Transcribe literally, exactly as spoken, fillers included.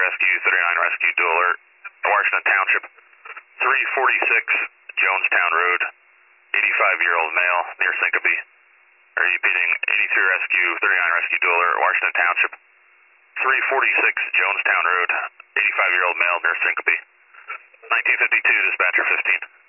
Rescue, thirty-nine Rescue, dual alert, Washington Township, three forty-six Jonestown Road, eighty-five-year-old male near Syncope. Are you repeating eighty-three Rescue, thirty-nine Rescue, dual alert, Washington Township, three forty-six Jonestown Road, eighty-five-year-old male near Syncope. nineteen fifty-two, dispatcher fifteen.